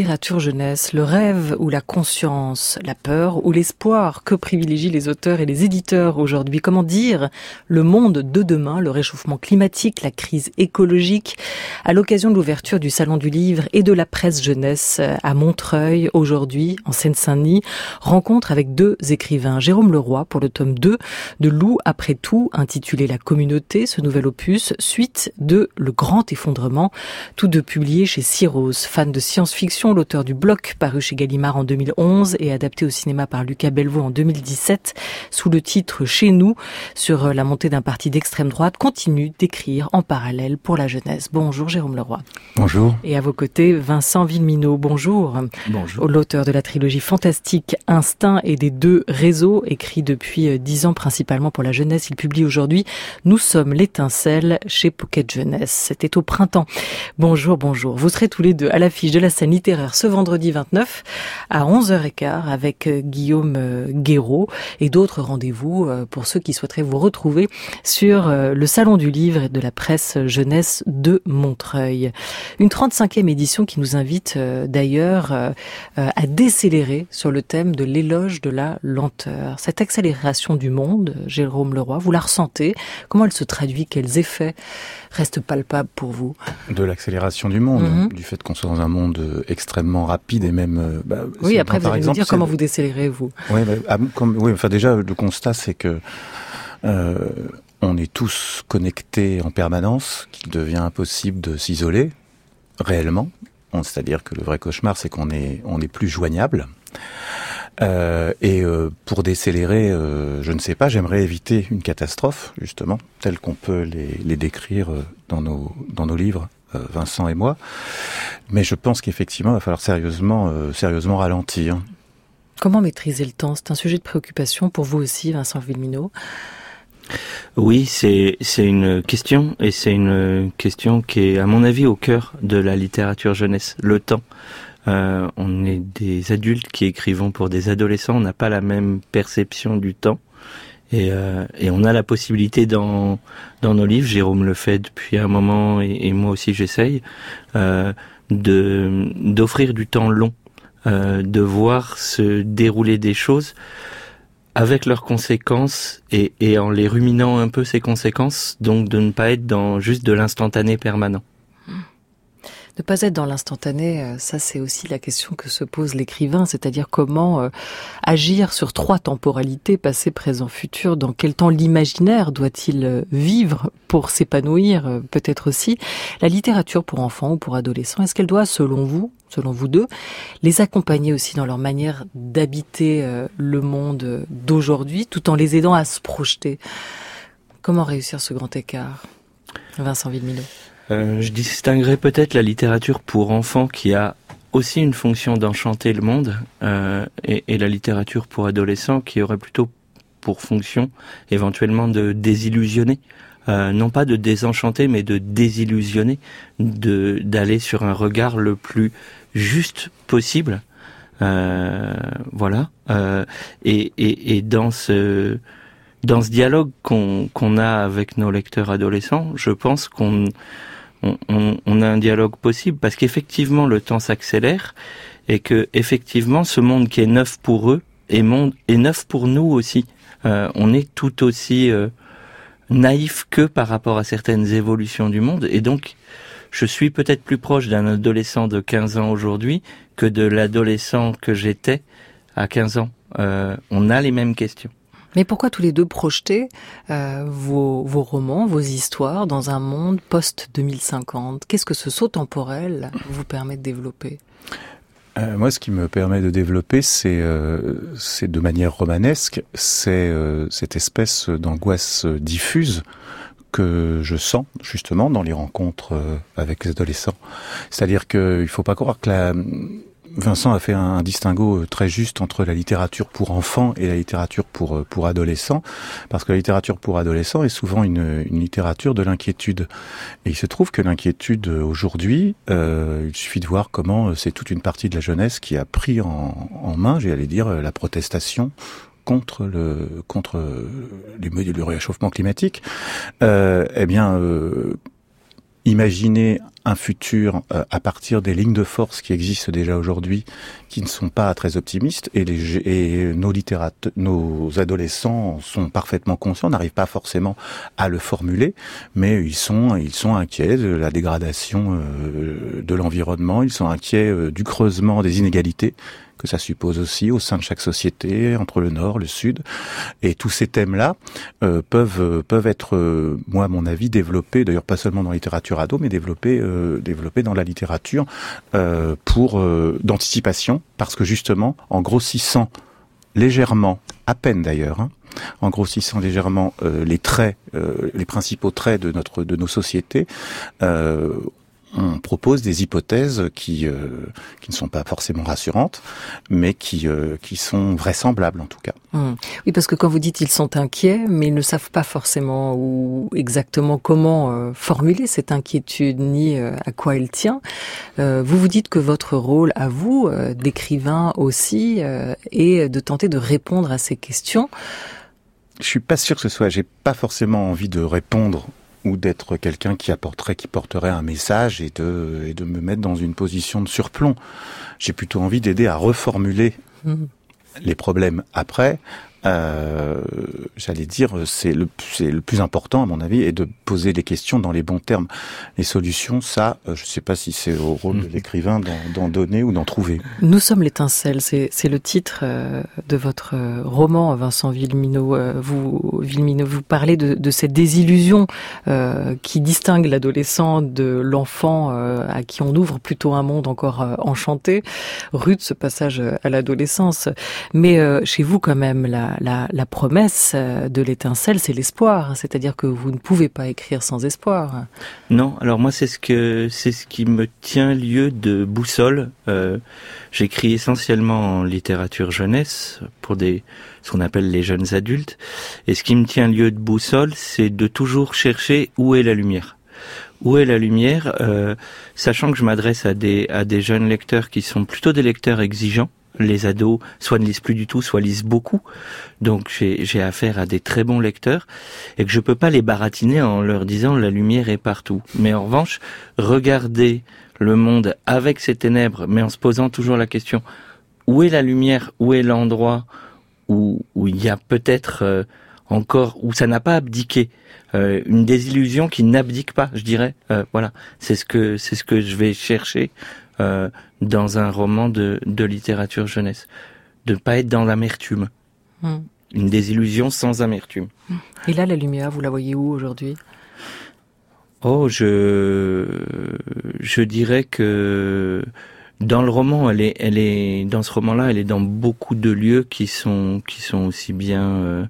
littérature jeunesse, le rêve ou la conscience, la peur ou l'espoir? Que privilégient les auteurs et les éditeurs aujourd'hui? Comment dire le monde de demain, le réchauffement climatique, la crise écologique? À l'occasion de l'ouverture du Salon du Livre et de la presse jeunesse à Montreuil, aujourd'hui, en Seine-Saint-Denis, rencontre avec deux écrivains. Jérôme Leroy pour le tome 2 de Loup après tout, intitulé La Communauté, ce nouvel opus, suite de Le Grand Effondrement, tous deux publiés chez Cyrose. Fan de science-fiction, l'auteur du Bloc, paru chez Gallimard en 2011 et adapté au cinéma par Lucas Bellevaux en 2017, sous le titre Chez nous, sur la montée d'un parti d'extrême droite, continue d'écrire en parallèle pour la jeunesse. Bonjour Jérôme Leroy. Bonjour. Et à vos côtés, Vincent Villeminot. Bonjour. Bonjour. L'auteur de la trilogie fantastique Instinct et des deux réseaux, écrit depuis 10 ans principalement pour la jeunesse. Il publie aujourd'hui Nous sommes l'étincelle chez Pocket Jeunesse. C'était au printemps. Bonjour. Vous serez tous les deux à l'affiche de la scène littéraire ce vendredi 29 à 11h15 avec Guillaume Guéraud et d'autres rendez-vous pour ceux qui souhaiteraient vous retrouver sur le Salon du Livre et de la presse jeunesse de Montreuil. Une 35e édition qui nous invite d'ailleurs à décélérer sur le thème de l'éloge de la lenteur. Cette accélération du monde, Jérôme Leroy, vous la ressentez? Comment elle se traduit? Quels effets restent palpables pour vous? De l'accélération du monde, du fait qu'on soit dans un monde extrêmement rapide et même... oui, après vous allez nous dire comment vous décélérez, vous. Oui, déjà, le constat, c'est que on est tous connectés en permanence, qu'il devient impossible de s'isoler réellement. C'est-à-dire que le vrai cauchemar, c'est qu'on est plus joignable. Pour décélérer, je ne sais pas, j'aimerais éviter une catastrophe, justement, telle qu'on peut les décrire dans nos livres, Vincent et moi. Mais je pense qu'effectivement, il va falloir sérieusement ralentir. Comment maîtriser le temps? C'est un sujet de préoccupation pour vous aussi, Vincent Villeminot. Oui, c'est une question, et c'est une question qui est, à mon avis, au cœur de la littérature jeunesse, le temps. On est des adultes qui écrivons pour des adolescents, on n'a pas la même perception du temps, et on a la possibilité dans nos livres, Jérôme le fait depuis un moment, et moi aussi j'essaye, d'offrir du temps long, de voir se dérouler des choses avec leurs conséquences et en les ruminant un peu ces conséquences, donc de ne pas être dans juste de l'instantané permanent. Ne pas être dans l'instantané, ça c'est aussi la question que se pose l'écrivain, c'est-à-dire comment agir sur 3 temporalités, passé, présent, futur, dans quel temps l'imaginaire doit-il vivre pour s'épanouir, peut-être aussi. La littérature pour enfants ou pour adolescents, est-ce qu'elle doit, selon vous deux, les accompagner aussi dans leur manière d'habiter le monde d'aujourd'hui, tout en les aidant à se projeter? Comment réussir ce grand écart, Vincent Villeminot? Je distinguerais peut-être la littérature pour enfants qui a aussi une fonction d'enchanter le monde et la littérature pour adolescents qui aurait plutôt pour fonction éventuellement de désillusionner. Non pas de désenchanter mais de désillusionner, d'aller sur un regard le plus juste possible. Voilà. Et dans ce dialogue qu'on a avec nos lecteurs adolescents, je pense qu'on a un dialogue possible parce qu'effectivement le temps s'accélère et que effectivement ce monde qui est neuf pour eux est neuf pour nous aussi. On est tout aussi naïf que par rapport à certaines évolutions du monde, et donc je suis peut-être plus proche d'un adolescent de 15 ans aujourd'hui que de l'adolescent que j'étais à 15 ans. On a les mêmes questions. Mais pourquoi tous les deux projeter vos romans, vos histoires dans un monde post-2050? Qu'est-ce que ce saut temporel vous permet de développer? Moi, ce qui me permet de développer, c'est de manière romanesque, c'est cette espèce d'angoisse diffuse que je sens justement dans les rencontres avec les adolescents. C'est-à-dire qu'il faut pas croire que Vincent a fait un distinguo très juste entre la littérature pour enfants et la littérature pour adolescents, parce que la littérature pour adolescents est souvent une littérature de l'inquiétude. Et il se trouve que l'inquiétude aujourd'hui, il suffit de voir comment c'est toute une partie de la jeunesse qui a pris en main, j'allais dire, la protestation contre le réchauffement climatique. Imaginez un futur à partir des lignes de force qui existent déjà aujourd'hui, qui ne sont pas très optimistes, et nos adolescents sont parfaitement conscients, n'arrivent pas forcément à le formuler, mais ils sont inquiets de la dégradation de l'environnement, ils sont inquiets du creusement des inégalités que ça suppose aussi au sein de chaque société, entre le Nord, le Sud. Et tous ces thèmes-là peuvent être, moi à mon avis, développés, d'ailleurs pas seulement dans la littérature ado, mais développés dans la littérature d'anticipation, parce que justement, en grossissant légèrement, à peine d'ailleurs, en grossissant légèrement les principaux traits de nos sociétés, on propose des hypothèses qui ne sont pas forcément rassurantes, mais qui sont vraisemblables en tout cas. Oui, parce que quand vous dites ils sont inquiets, mais ils ne savent pas forcément ou exactement comment formuler cette inquiétude ni à quoi elle tient. Vous dites que votre rôle à vous, d'écrivain aussi, est de tenter de répondre à ces questions. Je suis pas sûr que j'ai pas forcément envie de répondre ou d'être quelqu'un qui porterait un message et de me mettre dans une position de surplomb. J'ai plutôt envie d'aider à reformuler les problèmes. Après, j'allais dire, c'est le plus important à mon avis, et de poser les questions dans les bons termes. Les solutions, ça, je sais pas si c'est au rôle de l'écrivain d'en donner ou d'en trouver. Nous sommes l'étincelle, c'est le titre de votre roman, Vincent Villeminot. Vous parlez de cette désillusion qui distingue l'adolescent de l'enfant à qui on ouvre plutôt un monde encore enchanté, rude ce passage à l'adolescence. Mais chez vous quand même, la promesse de l'étincelle, c'est l'espoir. C'est-à-dire que vous ne pouvez pas écrire sans espoir. Non, alors moi c'est ce qui me tient lieu de boussole. J'écris essentiellement en littérature jeunesse pour ce qu'on appelle les jeunes adultes. Et ce qui me tient lieu de boussole, c'est de toujours chercher où est la lumière. Où est la lumière, sachant que je m'adresse à des jeunes lecteurs qui sont plutôt des lecteurs exigeants. Les ados soit ne lisent plus du tout, soit lisent beaucoup. Donc j'ai affaire à des très bons lecteurs et que je peux pas les baratiner en leur disant la lumière est partout. Mais en revanche, regarder le monde avec ses ténèbres, mais en se posant toujours la question où est la lumière, où est l'endroit où il y a peut-être encore, où ça n'a pas abdiqué, une désillusion qui n'abdique pas, je dirais. Voilà, c'est ce que je vais chercher dans un roman de littérature jeunesse, de pas être dans l'amertume, une désillusion sans amertume. Et là, la lumière, vous la voyez où aujourd'hui ? Oh, je dirais que dans le roman, elle est dans ce roman-là, elle est dans beaucoup de lieux qui sont aussi bien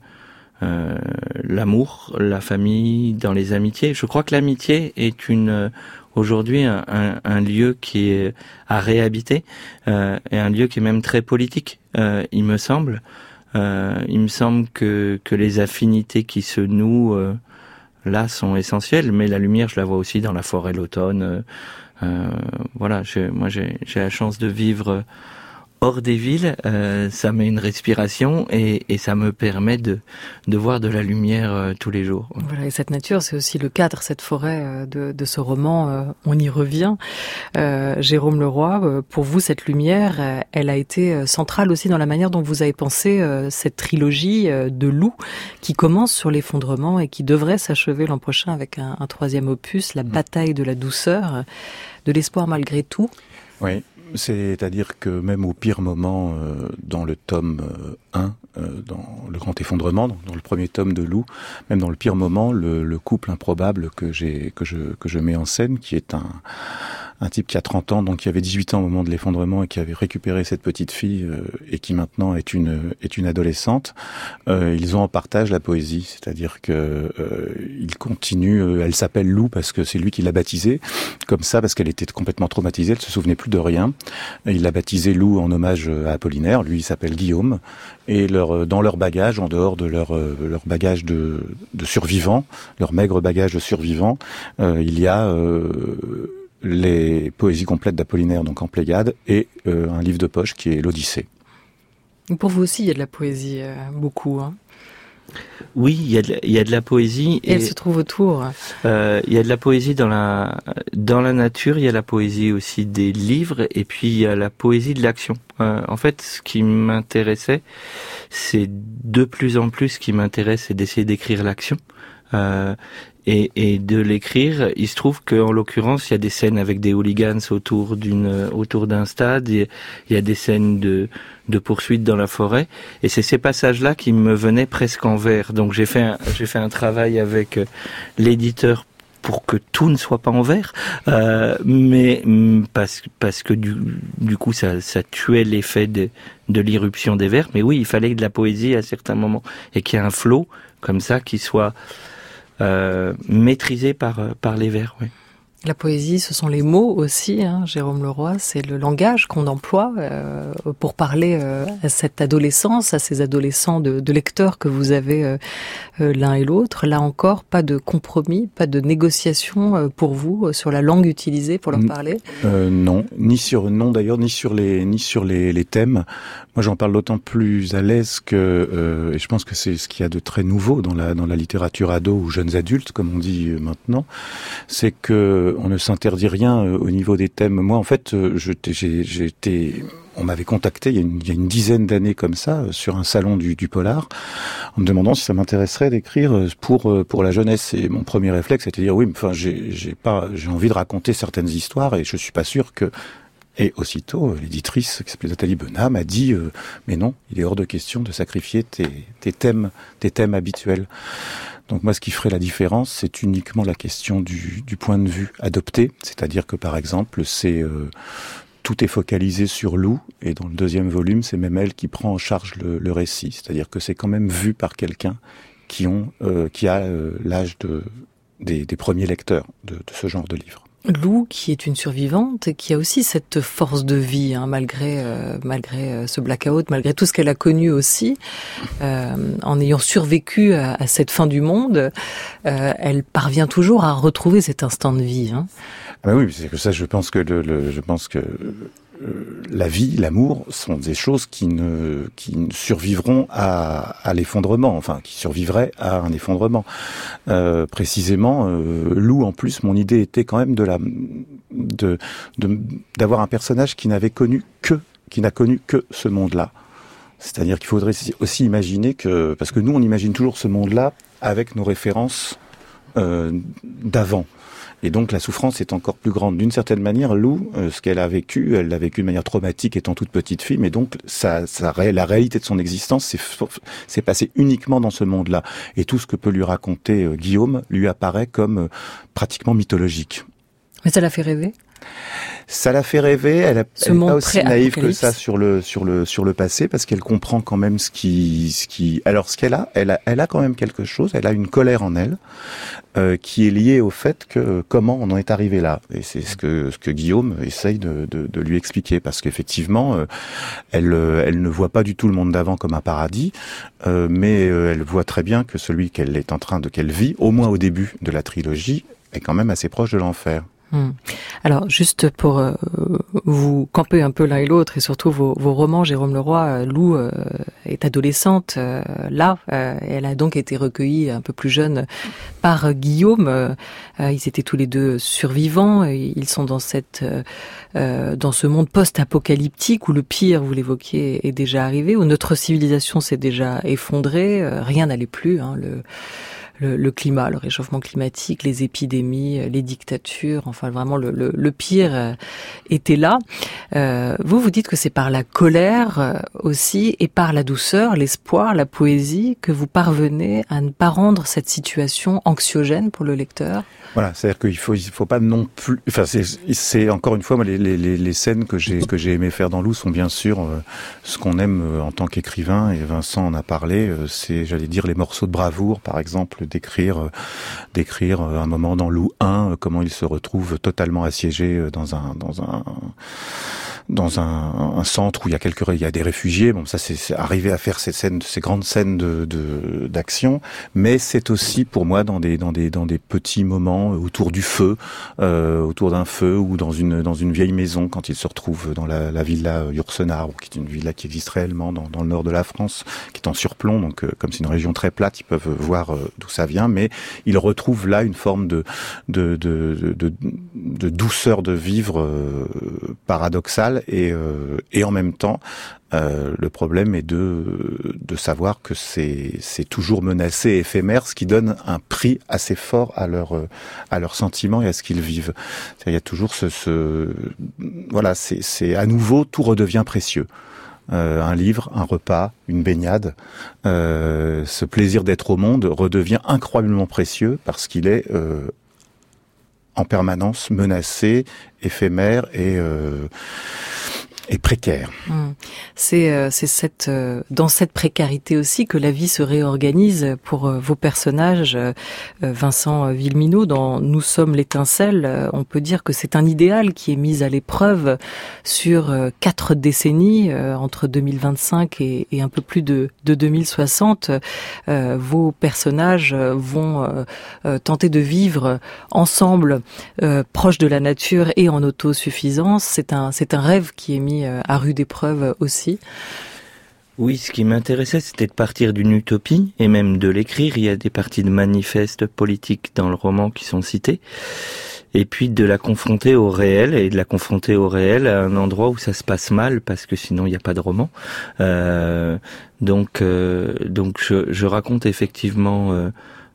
l'amour, la famille, dans les amitiés. Je crois que l'amitié est aujourd'hui un lieu qui est à réhabiter, et un lieu qui est même très politique, il me semble. Il me semble que les affinités qui se nouent là sont essentielles, mais la lumière, je la vois aussi dans la forêt l'automne. Voilà, moi j'ai la chance de vivre hors des villes, ça met une respiration et ça me permet de voir de la lumière tous les jours. Voilà, et cette nature, c'est aussi le cadre, cette forêt de ce roman, on y revient. Jérôme Leroy, pour vous, cette lumière, elle a été centrale aussi dans la manière dont vous avez pensé cette trilogie de Loup qui commence sur l'effondrement et qui devrait s'achever l'an prochain avec un troisième opus, La bataille de la douceur, de l'espoir malgré tout. Oui. C'est-à-dire que même au pire moment, dans le tome 1, dans le grand effondrement, dans le premier tome de Loup, même dans le pire moment, le couple improbable que je mets en scène, qui est un type qui a 30 ans, donc qui avait 18 ans au moment de l'effondrement et qui avait récupéré cette petite fille et qui maintenant est une adolescente, ils ont en partage la poésie, c'est-à-dire que ils continuent, elle s'appelle Lou parce que c'est lui qui l'a baptisée, comme ça parce qu'elle était complètement traumatisée, elle se souvenait plus de rien. Il l'a baptisée Lou en hommage à Apollinaire, lui il s'appelle Guillaume, et dans leur bagage, en dehors de leur bagage de survivants, leur maigre bagage de survivants, il y a les poésies complètes d'Apollinaire, donc en Pléiade, et un livre de poche qui est l'Odyssée. Pour vous aussi, il y a de la poésie, beaucoup. Hein. Oui, il y a de la poésie. Et elle se trouve autour Il y a de la poésie dans la nature, il y a la poésie aussi des livres, et puis il y a la poésie de l'action. En fait, ce qui m'intéressait, c'est de plus en plus ce qui m'intéresse, c'est d'essayer d'écrire l'action. Et de l'écrire, il se trouve qu'en l'occurrence, il y a des scènes avec des hooligans autour d'un stade, il y a des scènes de poursuite dans la forêt, et c'est ces passages-là qui me venaient presque en vers. Donc j'ai fait un travail avec l'éditeur pour que tout ne soit pas en vers, mais parce que du coup ça tuait l'effet de l'irruption des vers. Mais oui, il fallait de la poésie à certains moments, et qu'il y ait un flow comme ça qui soit maîtrisé par les vers. Oui. La poésie, ce sont les mots aussi, hein, Jérôme Leroy, c'est le langage qu'on emploie pour parler à cette adolescence, à ces adolescents de lecteurs que vous avez l'un et l'autre. Là encore, pas de compromis, pas de négociation pour vous sur la langue utilisée pour leur parler. Non, ni sur les thèmes. Moi, j'en parle d'autant plus à l'aise que, et je pense que c'est ce qu'il y a de très nouveau dans la littérature ado ou jeunes adultes, comme on dit maintenant, c'est que on ne s'interdit rien au niveau des thèmes. Moi, en fait, on m'avait contacté il y a une dizaine d'années comme ça, sur un salon du polar, en me demandant si ça m'intéresserait d'écrire pour la jeunesse. Et mon premier réflexe, c'était de dire oui, mais enfin, j'ai envie de raconter certaines histoires et je suis pas sûr que. Et aussitôt, l'éditrice, qui s'appelait Nathalie Benat, m'a dit mais non, il est hors de question de sacrifier tes thèmes habituels. Donc moi, ce qui ferait la différence, c'est uniquement la question du point de vue adopté. C'est-à-dire que, par exemple, tout est focalisé sur Lou, et dans le deuxième volume, c'est même elle qui prend en charge le récit. C'est-à-dire que c'est quand même vu par quelqu'un qui a l'âge des premiers lecteurs de ce genre de livre. Lou, qui est une survivante et qui a aussi cette force de vie, hein, malgré ce blackout, malgré tout ce qu'elle a connu aussi, en ayant survécu à cette fin du monde, elle parvient toujours à retrouver cet instant de vie. Hein. Ah ben oui, c'est que ça, je pense que la vie, l'amour sont des choses qui ne survivront à l'effondrement, enfin qui survivraient à un effondrement. Précisément, Lou, en plus, mon idée était quand même d'avoir un personnage qui n'a connu que ce monde-là. C'est-à-dire qu'il faudrait aussi imaginer que, parce que nous on imagine toujours ce monde-là avec nos références d'avant. Et donc la souffrance est encore plus grande. D'une certaine manière, Lou, ce qu'elle a vécu, elle l'a vécu de manière traumatique étant toute petite fille, mais donc la réalité de son existence s'est passée uniquement dans ce monde-là. Et tout ce que peut lui raconter Guillaume lui apparaît comme pratiquement mythologique. Mais ça l'a fait rêver ? Ça l'a fait rêver. Elle est pas aussi naïve que ça sur le passé, parce qu'elle comprend quand même ce qu'elle a. Elle a quand même quelque chose. Elle a une colère en elle qui est liée au fait que comment on en est arrivé là. Et c'est ce que Guillaume essaye de lui expliquer, parce qu'effectivement, elle ne voit pas du tout le monde d'avant comme un paradis, mais elle voit très bien que celui qu'elle vit, au moins au début de la trilogie, est quand même assez proche de l'enfer. Alors, juste pour vous camper un peu l'un et l'autre, et surtout vos romans, Jérôme Leroy, Lou est adolescente là, elle a donc été recueillie un peu plus jeune par Guillaume. Ils étaient tous les deux survivants, ils sont dans ce monde post-apocalyptique où le pire, vous l'évoquiez, est déjà arrivé, où notre civilisation s'est déjà effondrée, rien n'allait plus, hein, le climat, le réchauffement climatique, les épidémies, les dictatures, enfin vraiment le pire était là. Vous dites que c'est par la colère aussi et par la douceur, l'espoir, la poésie que vous parvenez à ne pas rendre cette situation anxiogène pour le lecteur. Voilà, c'est-à-dire qu'il faut pas non plus. Enfin, c'est encore une fois, moi, les scènes que j'ai aimé faire dans Lou sont bien sûr ce qu'on aime en tant qu'écrivain. Et Vincent en a parlé. C'est, j'allais dire, les morceaux de bravoure, par exemple, d'écrire un moment dans Lou 1, comment il se retrouve totalement assiégé dans un centre où il y a des réfugiés. Bon, ça c'est arriver à faire ces grandes scènes d'action, mais c'est aussi pour moi dans des petits moments autour du feu, autour d'un feu ou dans une vieille maison quand ils se retrouvent dans la villa Yourcenar, qui est une villa qui existe réellement dans le nord de la France, qui est en surplomb, donc comme c'est une région très plate, ils peuvent voir d'où ça vient, mais ils retrouvent là une forme de douceur de vivre paradoxale et en même temps le problème est de savoir que c'est toujours menacé et éphémère, ce qui donne un prix assez fort à leurs sentiments et à ce qu'ils vivent. Il y a toujours voilà, c'est à nouveau tout redevient précieux. Un livre, un repas, une baignade, ce plaisir d'être au monde redevient incroyablement précieux parce qu'il est en permanence menacé, éphémère et précaire. C'est dans cette précarité aussi que la vie se réorganise pour vos personnages. Vincent Villeminot, dans Nous sommes l'étincelle, on peut dire que c'est un idéal qui est mis à l'épreuve sur 4 décennies, entre 2025 et un peu plus de 2060. Vos personnages vont tenter de vivre ensemble, proches de la nature et en autosuffisance. C'est un rêve qui est mis à rude épreuve aussi. Oui, ce qui m'intéressait, c'était de partir d'une utopie, et même de l'écrire. Il y a des parties de manifestes politiques dans le roman qui sont citées, et puis de la confronter au réel, et de la confronter au réel à un endroit où ça se passe mal, parce que sinon il n'y a pas de roman. Donc je raconte effectivement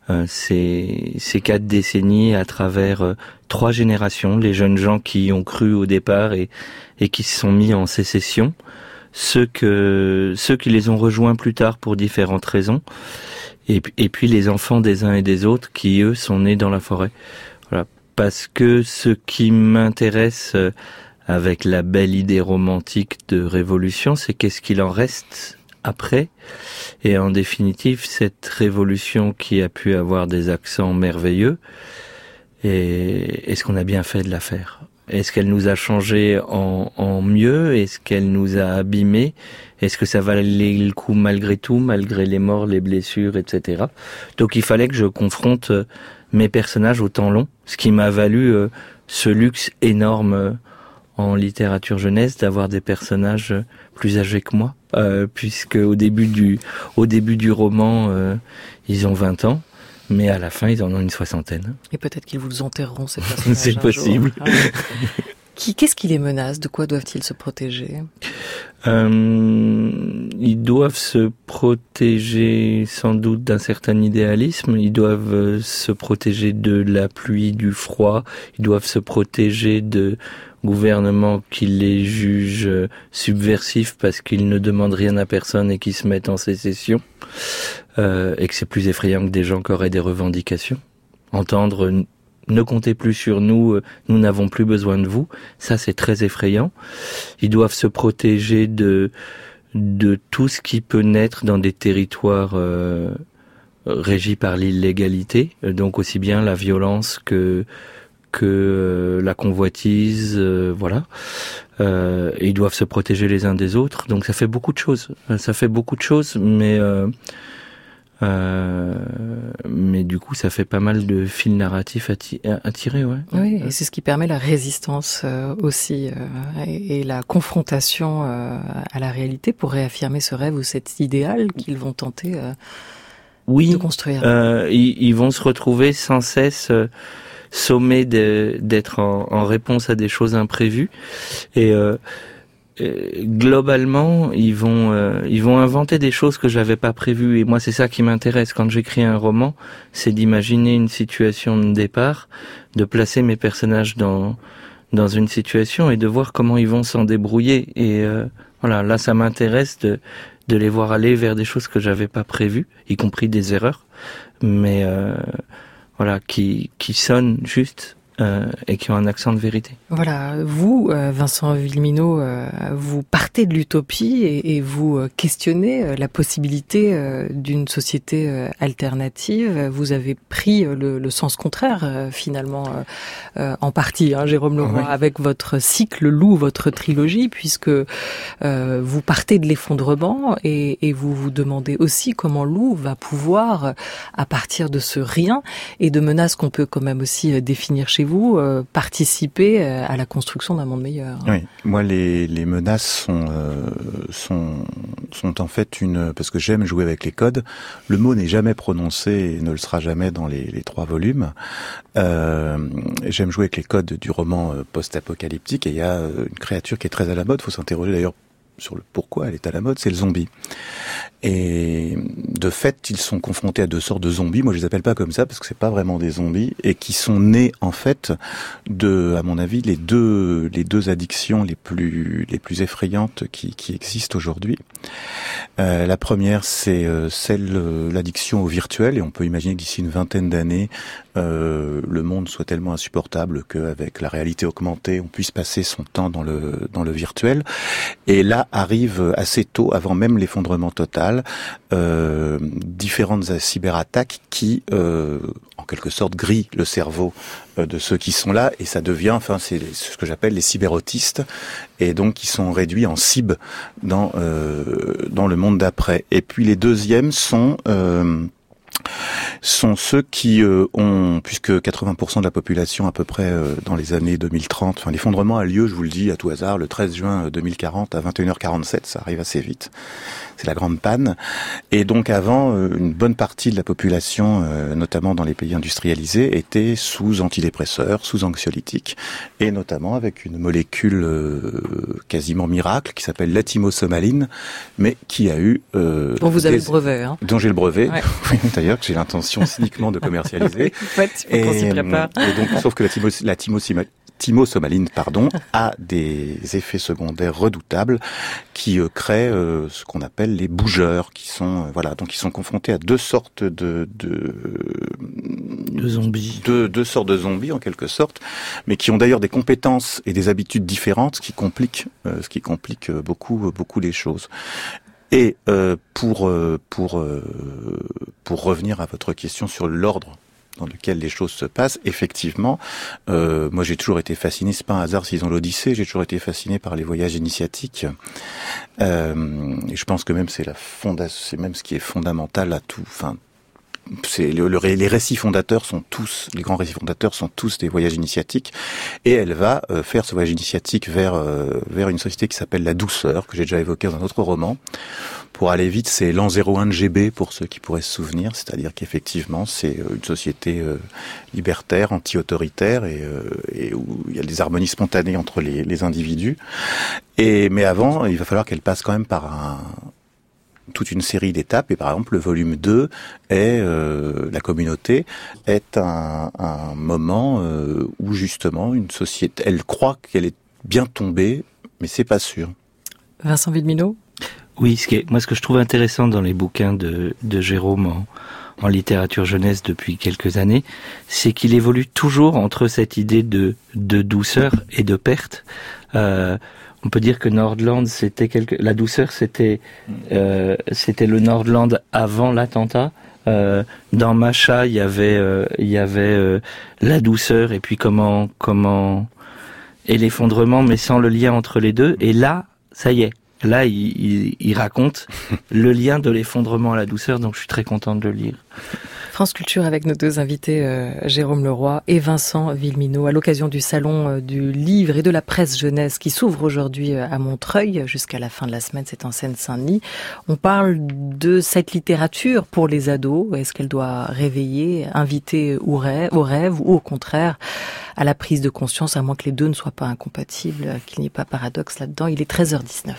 ces 4 décennies à travers 3 générations, les jeunes gens qui ont cru au départ et qui se sont mis en sécession, ceux qui les ont rejoints plus tard pour différentes raisons, et puis les enfants des uns et des autres qui eux sont nés dans la forêt. Voilà, parce que ce qui m'intéresse avec la belle idée romantique de révolution, c'est qu'est-ce qu'il en reste après, et en définitive cette révolution qui a pu avoir des accents merveilleux, et est-ce qu'on a bien fait de la faire? Est-ce qu'elle nous a changé en mieux? Est-ce qu'elle nous a abîmés? Est-ce que ça valait le coup malgré tout, malgré les morts, les blessures, etc. Donc il fallait que je confronte mes personnages au temps long, ce qui m'a valu ce luxe énorme en littérature jeunesse d'avoir des personnages plus âgés que moi, puisque au début du roman, ils ont 20 ans. Mais à la fin, ils en ont une 60aine. Et peut-être qu'ils vous enterreront, ces personnages. C'est possible. Qu'est-ce qui les menace? De quoi doivent-ils se protéger? Ils doivent se protéger sans doute d'un certain idéalisme. Ils doivent se protéger de la pluie, du froid. Ils doivent se protéger de gouvernements qui les jugent subversifs parce qu'ils ne demandent rien à personne et qui se mettent en sécession. Et que c'est plus effrayant que des gens qui auraient des revendications. Entendre ne comptez plus sur nous, nous n'avons plus besoin de vous, ça c'est très effrayant. Ils doivent se protéger de tout ce qui peut naître dans des territoires régis par l'illégalité, donc aussi bien la violence que la convoitise, voilà. Et ils doivent se protéger les uns des autres, donc ça fait beaucoup de choses. Mais du coup, ça fait pas mal de fils narratifs à tirer, ouais. Oui, et c'est ce qui permet la résistance aussi et la confrontation à la réalité pour réaffirmer ce rêve ou cet idéal qu'ils vont tenter de construire. Ils vont se retrouver sans cesse sommés d'être en réponse à des choses imprévues et globalement, ils vont inventer des choses que j'avais pas prévues, et moi c'est ça qui m'intéresse quand j'écris un roman, c'est d'imaginer une situation de départ, de placer mes personnages dans une situation et de voir comment ils vont s'en débrouiller, et voilà, là ça m'intéresse de les voir aller vers des choses que j'avais pas prévues, y compris des erreurs, mais voilà, qui sonnent juste et qui ont un accent de vérité. Voilà, vous, Vincent Villeminot, vous partez de l'utopie et vous questionnez la possibilité d'une société alternative. Vous avez pris le sens contraire, finalement, en partie, Jérôme Leroy, oui, avec votre cycle Loup, votre trilogie, puisque vous partez de l'effondrement et vous vous demandez aussi comment Loup va pouvoir, à partir de ce rien et de menaces qu'on peut quand même aussi définir chez vous, participer à la construction d'un monde meilleur. Oui, moi les menaces sont en fait parce que j'aime jouer avec les codes. Le mot n'est jamais prononcé et ne le sera jamais dans les 3 volumes. J'aime jouer avec les codes du roman post-apocalyptique et il y a une créature qui est très à la mode. Il faut s'interroger d'ailleurs sur le pourquoi elle est à la mode, c'est le zombie. Et de fait, ils sont confrontés à 2 sortes de zombies. Moi, je les appelle pas comme ça parce que c'est pas vraiment des zombies et qui sont nés en fait à mon avis, les deux addictions les plus effrayantes qui existent aujourd'hui. La première, c'est l'addiction au virtuel et on peut imaginer que d'ici une vingtaine d'années, le monde soit tellement insupportable qu'avec la réalité augmentée, on puisse passer son temps dans le virtuel. Et là arrive assez tôt, avant même l'effondrement total, différentes cyberattaques qui, en quelque sorte, grillent le cerveau de ceux qui sont là, et ça devient, c'est ce que j'appelle les cyberautistes, et donc qui sont réduits en cibles dans le monde d'après. Et puis les deuxièmes sont ceux qui ont, puisque 80% de la population à peu près dans les années 2030, l'effondrement a lieu, je vous le dis à tout hasard, le 13 juin 2040 à 21h47, ça arrive assez vite, c'est la grande panne. Et donc avant, une bonne partie de la population, notamment dans les pays industrialisés, était sous antidépresseurs, sous anxiolytiques, et notamment avec une molécule quasiment miracle qui s'appelle la thymosomaline, mais qui a eu... dont vous avez le brevet. Dont j'ai le brevet, ouais. Oui, d'ailleurs, que j'ai l'intention cyniquement de commercialiser. Ouais, il faut qu'on s'y prépare. Et donc, sauf que la thymosomaline, a des effets secondaires redoutables qui créent ce qu'on appelle les bougeurs, qui sont donc ils sont confrontés à 2 sortes de zombies, 2 sortes de zombies en quelque sorte, mais qui ont d'ailleurs des compétences et des habitudes différentes, ce qui complique beaucoup les choses. Et pour revenir à votre question sur l'ordre dans lequel les choses se passent, effectivement, moi j'ai toujours été fasciné, c'est pas un hasard s'ils ont l'Odyssée, j'ai toujours été fasciné par les voyages initiatiques. Et je pense que même c'est même ce qui est fondamental à tout. C'est les récits fondateurs sont tous, les grands récits fondateurs sont tous des voyages initiatiques, et elle va faire ce voyage initiatique vers une société qui s'appelle la douceur, que j'ai déjà évoqué dans un autre roman. Pour aller vite, c'est l'an 01 de GB pour ceux qui pourraient se souvenir, c'est-à-dire qu'effectivement c'est une société libertaire, anti-autoritaire et où il y a des harmonies spontanées entre les individus. Mais avant, il va falloir qu'elle passe quand même par toute une série d'étapes, et par exemple le volume 2 est la communauté est un moment où justement une société, elle croit qu'elle est bien tombée, mais c'est pas sûr. Vincent Villeminot. Oui, ce que je trouve intéressant dans les bouquins de Jérôme en littérature jeunesse depuis quelques années, c'est qu'il évolue toujours entre cette idée de douceur et de perte. On peut dire que Nordland, la douceur, c'était le Nordland avant l'attentat. Dans Macha, il y avait la douceur et puis et l'effondrement, mais sans le lien entre les deux. Et là, ça y est. Là, il raconte le lien de l'effondrement à la douceur, donc je suis très content de le lire. France Culture avec nos 2 invités, Jérôme Leroy et Vincent Villeminot, à l'occasion du salon du livre et de la presse jeunesse qui s'ouvre aujourd'hui à Montreuil jusqu'à la fin de la semaine, c'est en Seine-Saint-Denis. On parle de cette littérature pour les ados. Est-ce qu'elle doit réveiller, inviter au rêve ou au contraire à la prise de conscience, à moins que les deux ne soient pas incompatibles, qu'il n'y ait pas paradoxe là-dedans. Il est 13h19.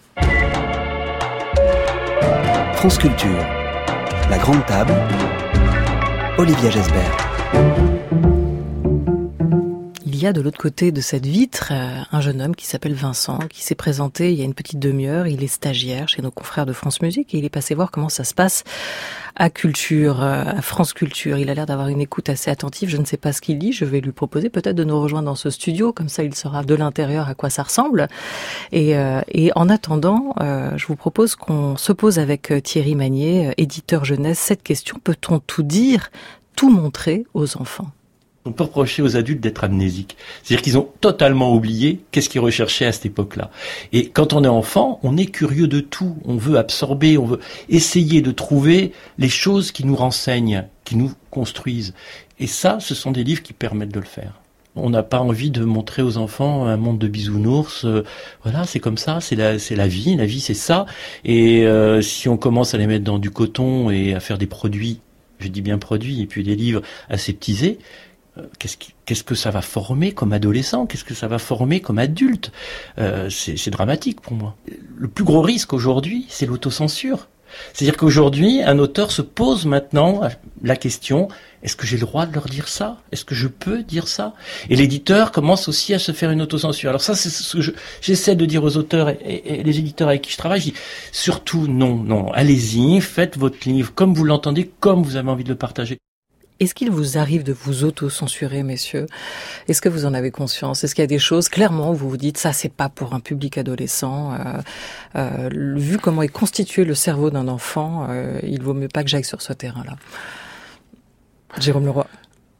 France Culture, la grande table, Olivia Gesbert. Il y a de l'autre côté de cette vitre un jeune homme qui s'appelle Vincent, qui s'est présenté il y a une petite demi-heure. Il est stagiaire chez nos confrères de France Musique et il est passé voir comment ça se passe à Culture, à France Culture. Il a l'air d'avoir une écoute assez attentive. Je ne sais pas ce qu'il dit. Je vais lui proposer peut-être de nous rejoindre dans ce studio. Comme ça, il saura de l'intérieur à quoi ça ressemble. Et en attendant, je vous propose qu'on se pose avec Thierry Magnier, éditeur jeunesse, cette question. Peut-on tout dire, tout montrer aux enfants ? On peut reprocher aux adultes d'être amnésiques. C'est-à-dire qu'ils ont totalement oublié qu'est-ce qu'ils recherchaient à cette époque-là. Et quand on est enfant, on est curieux de tout. On veut absorber, on veut essayer de trouver les choses qui nous renseignent, qui nous construisent. Et ça, ce sont des livres qui permettent de le faire. On n'a pas envie de montrer aux enfants un monde de bisounours. Voilà, c'est comme ça, c'est la vie. La vie, c'est ça. Et si on commence à les mettre dans du coton et à faire des produits, je dis bien produits, et puis des livres aseptisés, qu'est-ce que ça va former comme adolescent? Qu'est-ce que ça va former comme adulte? C'est dramatique pour moi. Le plus gros risque aujourd'hui, c'est l'autocensure. C'est-à-dire qu'aujourd'hui, un auteur se pose maintenant la question, est-ce que j'ai le droit de leur dire ça? Est-ce que je peux dire ça? Et l'éditeur commence aussi à se faire une autocensure. Alors ça, c'est ce que j'essaie de dire aux auteurs et les éditeurs avec qui je travaille. Je dis, surtout, non, allez-y, faites votre livre comme vous l'entendez, comme vous avez envie de le partager. Est-ce qu'il vous arrive de vous auto-censurer, messieurs? Est-ce que vous en avez conscience? Est-ce qu'il y a des choses, clairement, où vous vous dites, ça, c'est pas pour un public adolescent, vu comment est constitué le cerveau d'un enfant, il vaut mieux pas que j'aille sur ce terrain-là. Jérôme Leroy.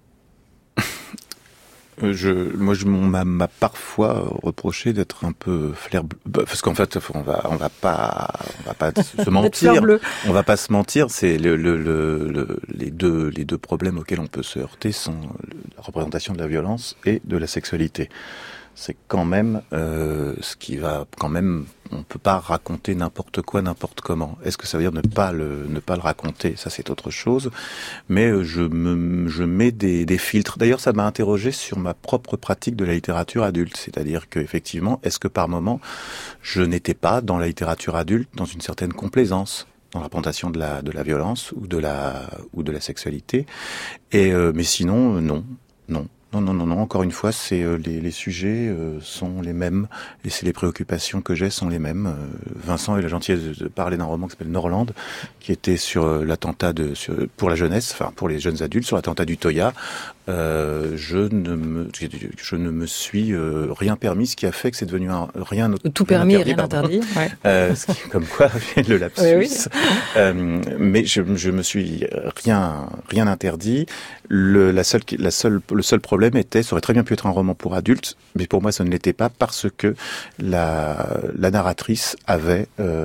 On m'a parfois reproché d'être un peu flair bleu, parce qu'en fait, on va pas se mentir. On va pas se mentir. C'est les deux problèmes auxquels on peut se heurter sont la représentation de la violence et de la sexualité. C'est quand même ce qui va quand même. On peut pas raconter n'importe quoi, n'importe comment. Est-ce que ça veut dire ne pas le raconter? Ça, c'est autre chose. Mais je mets des filtres. D'ailleurs, ça m'a interrogé sur ma propre pratique de la littérature adulte. C'est-à-dire que, effectivement, est-ce que par moment, je n'étais pas dans la littérature adulte dans une certaine complaisance dans la représentation de la violence ou de la sexualité? Et mais sinon, non. Non. Encore une fois, c'est les sujets sont les mêmes et c'est les préoccupations que j'ai sont les mêmes. Vincent a eu la gentillesse de parler d'un roman qui s'appelle Norland, qui était sur l'attentat pour la jeunesse, enfin pour les jeunes adultes, sur l'attentat d'Utoya. Je ne me suis rien permis, ce qui a fait que c'est devenu rien tout permis et rien interdit. Ouais. Ce qui, comme quoi le lapsus. Oui. Mais je me suis rien interdit. Le seul problème ça aurait très bien pu être un roman pour adultes, mais pour moi ça ne l'était pas parce que la narratrice avait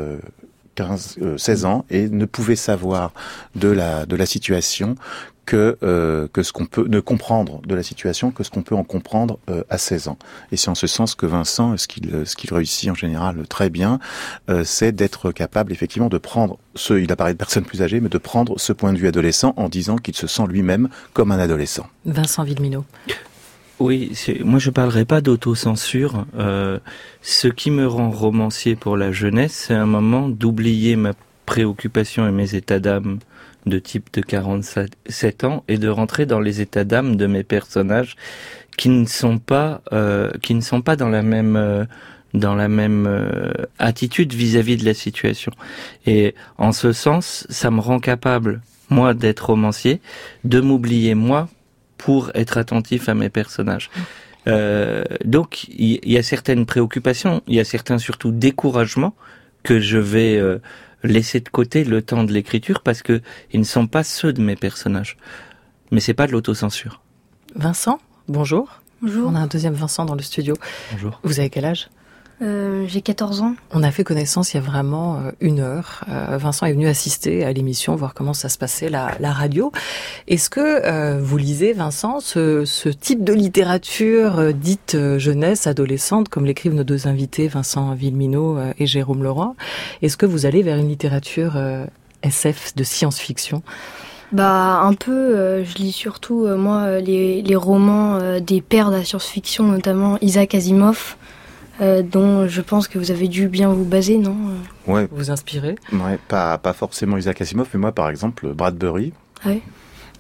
16 ans et ne pouvait savoir de la situation que ce qu'on peut ne comprendre de la situation que ce qu'on peut en comprendre à 16 ans. Et c'est en ce sens que Vincent, ce qu'il réussit en général très bien, c'est d'être capable effectivement de prendre il a parlé de personnes plus âgées, mais de prendre ce point de vue adolescent en disant qu'il se sent lui-même comme un adolescent. Vincent Villeminot. Oui, moi je parlerai pas d'autocensure. Ce qui me rend romancier pour la jeunesse, c'est un moment d'oublier ma préoccupation et mes états d'âme de type de 47 ans et de rentrer dans les états d'âme de mes personnages qui ne sont pas dans la même attitude vis-à-vis de la situation. Et en ce sens, ça me rend capable, moi, d'être romancier, de m'oublier moi pour être attentif à mes personnages. Donc, il y a certaines préoccupations, il y a certains surtout découragements que je vais laisser de côté le temps de l'écriture parce que ils ne sont pas ceux de mes personnages. Mais c'est pas de l'autocensure. Vincent, bonjour. Bonjour. On a un deuxième Vincent dans le studio. Bonjour. Vous avez quel âge ? J'ai 14 ans. On a fait connaissance il y a vraiment 1 heure. Vincent est venu assister à l'émission, voir comment ça se passait, la radio. Est-ce que vous lisez, Vincent, ce type de littérature dite jeunesse, adolescente, comme l'écrivent nos deux invités, Vincent Villeminot et Jérôme Leroy? Est-ce que vous allez vers une littérature SF, de science-fiction? Un peu. Je lis surtout, moi, les romans des pères de la science-fiction, notamment Isaac Asimov. Dont je pense que vous avez dû bien vous baser, non ? Ouais. Vous inspirer ? Ouais, pas forcément Isaac Asimov, mais moi par exemple Bradbury. Ouais.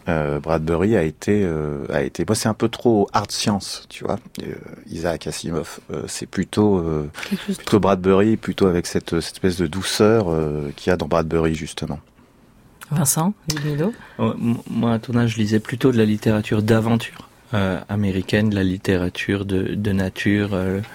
Bradbury a été, moi c'est un peu trop hard science, tu vois. Isaac Asimov, c'est plutôt Bradbury, plutôt avec cette espèce de douceur qu'il y a dans Bradbury justement. Vincent, Villemino. Moi, à ton âge, je lisais plutôt de la littérature d'aventure américaine, de la littérature de nature.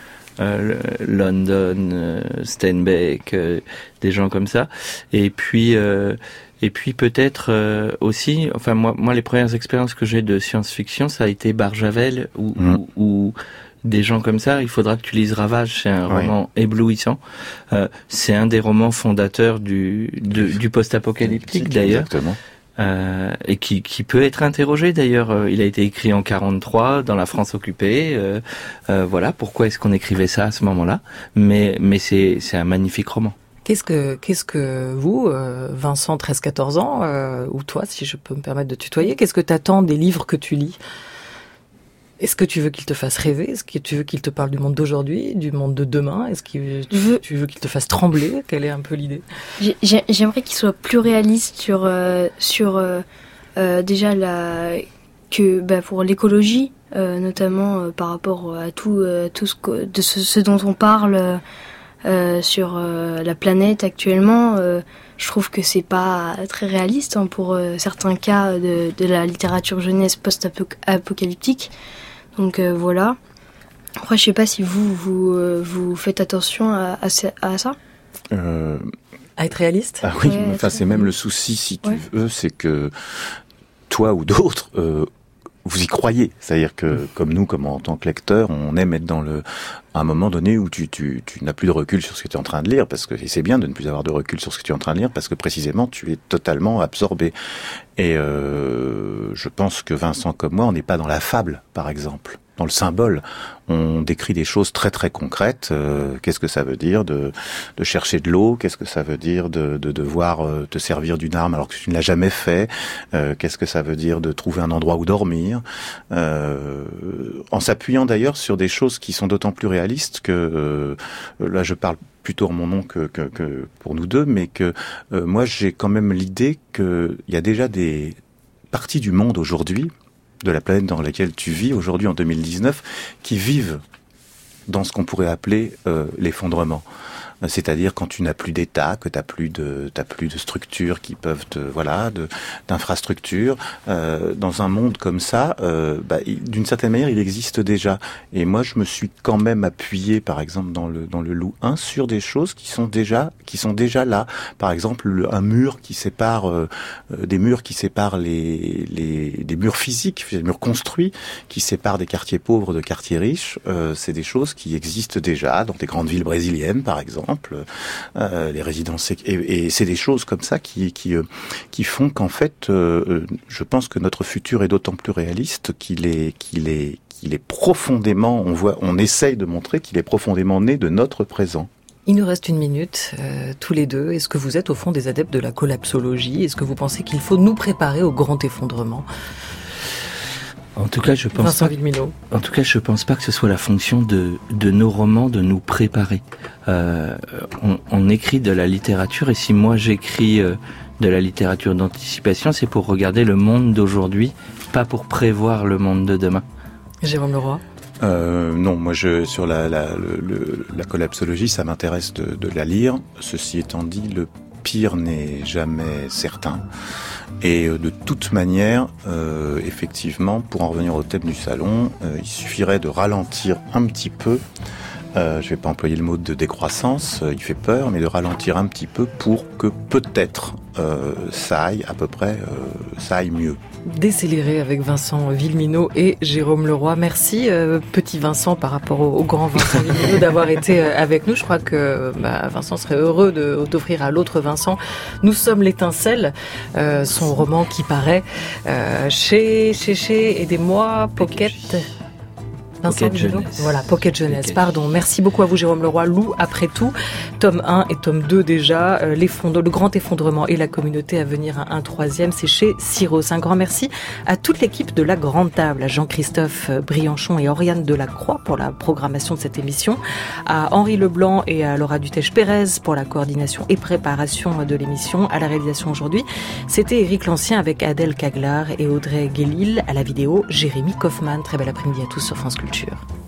London, Steinbeck, des gens comme ça. Et puis peut-être aussi, enfin moi les premières expériences que j'ai de science-fiction, ça a été Barjavel ou des gens comme ça. Il faudra que tu lises Ravage, c'est un roman éblouissant. C'est un des romans fondateurs du post-apocalyptique d'ailleurs. Exactement. Et qui peut être interrogé d'ailleurs. Il a été écrit en 43 dans la France occupée. Voilà, pourquoi est-ce qu'on écrivait ça à ce moment-là ? Mais c'est un magnifique roman. Qu'est-ce que vous, Vincent, 13-14 ans, ou toi, si je peux me permettre de tutoyer, qu'est-ce que t'attends des livres que tu lis ? Est-ce que tu veux qu'ils te fassent rêver ? Est-ce que tu veux qu'ils te parlent du monde d'aujourd'hui, du monde de demain ? Est-ce que tu veux qu'ils te fassent trembler ? Quelle est un peu l'idée ? J'aimerais qu'ils soient plus réalistes sur déjà pour l'écologie, notamment par rapport à tout ce dont on parle sur la planète actuellement. Je trouve que c'est pas très réaliste pour certains cas de la littérature jeunesse post-apocalyptique. Donc voilà. Après, je sais pas si vous faites attention à ça. À être réaliste ? Ah oui, enfin c'est même le souci, si tu veux, c'est que toi ou d'autres, vous y croyez. C'est-à-dire que, comme nous, comme en tant que lecteur, on aime être à un moment donné où tu n'as plus de recul sur ce que tu es en train de lire, et c'est bien de ne plus avoir de recul sur ce que tu es en train de lire, parce que précisément, tu es totalement absorbé. Et je pense que Vincent comme moi, on n'est pas dans la fable, par exemple. Dans le symbole, on décrit des choses très très concrètes. Qu'est-ce que ça veut dire de chercher de l'eau ? Qu'est-ce que ça veut dire de devoir te servir d'une arme alors que tu ne l'as jamais fait ? Qu'est-ce que ça veut dire de trouver un endroit où dormir ? En s'appuyant d'ailleurs sur des choses qui sont d'autant plus réalistes que là je parle plutôt en mon nom que pour nous deux, mais que moi j'ai quand même l'idée qu'il y a déjà des parties du monde aujourd'hui, de la planète dans laquelle tu vis aujourd'hui en 2019, qui vivent dans ce qu'on pourrait appeler l'effondrement. C'est-à-dire quand tu n'as plus d'État, que t'as plus de structures qui peuvent d'infrastructures. Dans un monde comme ça, d'une certaine manière, il existe déjà. Et moi, je me suis quand même appuyé, par exemple, dans le Loup 1, sur des choses qui sont déjà là. Par exemple, un mur qui sépare des murs qui séparent des murs physiques, des murs construits, qui séparent des quartiers pauvres de quartiers riches. C'est des choses qui existent déjà dans des grandes villes brésiliennes, par exemple. Les résidences, et c'est des choses comme ça qui font qu'en fait, je pense que notre futur est d'autant plus réaliste qu'il est profondément, on essaye de montrer qu'il est profondément né de notre présent. Il nous reste 1 minute, tous les deux. Est-ce que vous êtes au fond des adeptes de la collapsologie ? Est-ce que vous pensez qu'il faut nous préparer au grand effondrement ? En tout cas, je pense pas que ce soit la fonction de nos romans de nous préparer. On écrit de la littérature, et si moi j'écris de la littérature d'anticipation, c'est pour regarder le monde d'aujourd'hui, pas pour prévoir le monde de demain. Jérôme Leroy. Non, moi sur la collapsologie, ça m'intéresse de la lire. Ceci étant dit, le pire n'est jamais certain. Et de toute manière, effectivement, pour en revenir au thème du salon, il suffirait de ralentir un petit peu. Je vais pas employer le mot de décroissance, il fait peur, mais de ralentir un petit peu pour que peut-être ça aille mieux. Décélérer avec Vincent Villemino et Jérôme Leroy. Merci petit Vincent par rapport au grand Vincent Villemino d'avoir été avec nous. Je crois que Vincent serait heureux d'offrir à l'autre Vincent Nous sommes l'étincelle, son roman qui paraît chez Aidez-moi, Pocket. Vincent Didot. Voilà, Pocket Jeunesse, pardon. Merci beaucoup à vous, Jérôme Leroy. Lou, après tout, tome 1 et tome 2 déjà, le grand effondrement et la communauté à venir, un troisième, c'est chez Syros. Un grand merci à toute l'équipe de La Grande Table, à Jean-Christophe Brianchon et Oriane Delacroix pour la programmation de cette émission, à Henri Leblanc et à Laura Dutèche-Pérez pour la coordination et préparation de l'émission. À la réalisation aujourd'hui, c'était Éric Lancien avec Adèle Caglar et Audrey Guélil. À la vidéo, Jérémy Kaufmann. Très bel après-midi à tous sur France Culture.